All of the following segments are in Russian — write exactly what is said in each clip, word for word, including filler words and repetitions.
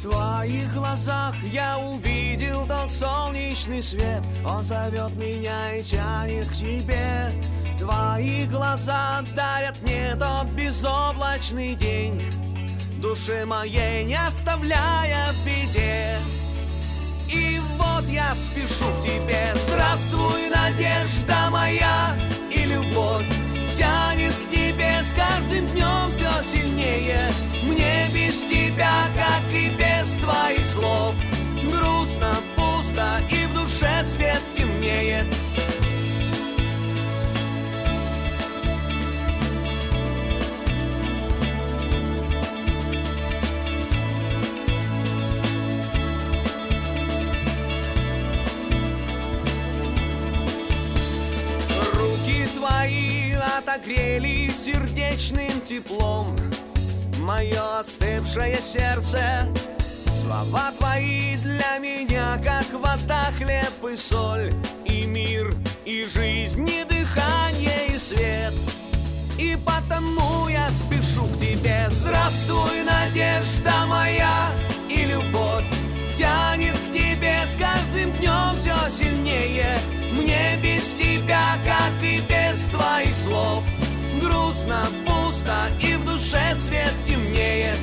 В твоих глазах я увидел тот солнечный свет. Он зовет меня и тянет к тебе. Твои глаза дарят мне тот безоблачный день, души моей не оставляя в беде. И вот я спешу к тебе. Здравствуй, надежда моя, и любовь тянет к тебе с каждым днем все сильнее. Мне без тебя, как и без твоих слов, грустно, пусто, и в душе свет темнеет. Твои отогрели сердечным теплом мое остывшее сердце. Слова твои для меня, как вода, хлеб и соль, и мир, и жизнь, и дыхание, и свет. И потому я спешу к тебе. Здравствуй, надежда моя, и любовь тянет к тебе с каждым днем все сильнее. Мне без тебя, как и без твоих слов, грустно, пусто, и в душе свет темнеет.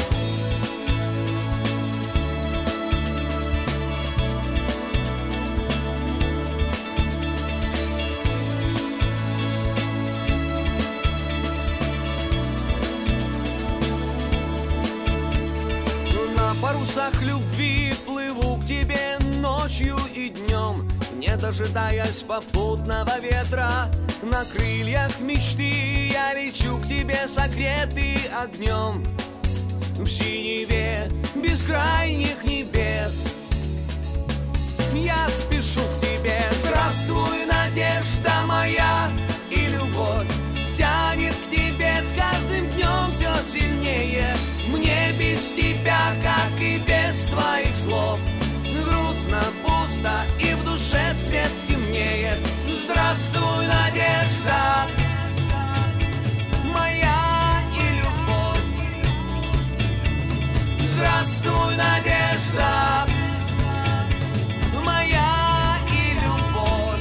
На парусах любви плыву к тебе ночью и днем, не дожидаясь попутного ветра. На крыльях мечты я лечу к тебе, согретый огнем, в синеве бескрайних небес. Я спешу к тебе. Здравствуй, надежда моя, и любовь тянет к тебе с каждым днем все сильнее. Мне без тебя, как и без твоих слов, грустно, пусто, и в душе свет темнеет. Здравствуй, надежда моя, и любовь. Здравствуй, надежда моя, и любовь.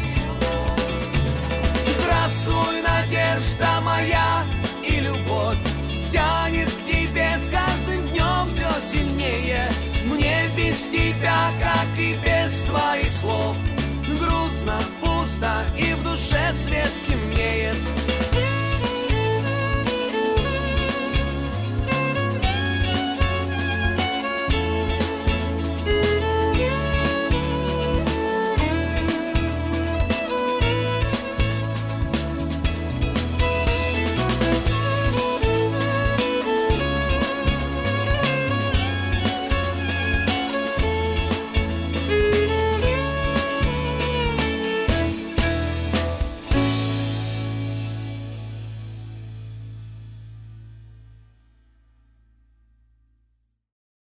Здравствуй, надежда моя, и любовь тянет к тебе с каждым днем все сильнее. Мне без тебя, как и без твоих слов, грустно, пусто, и в душе свет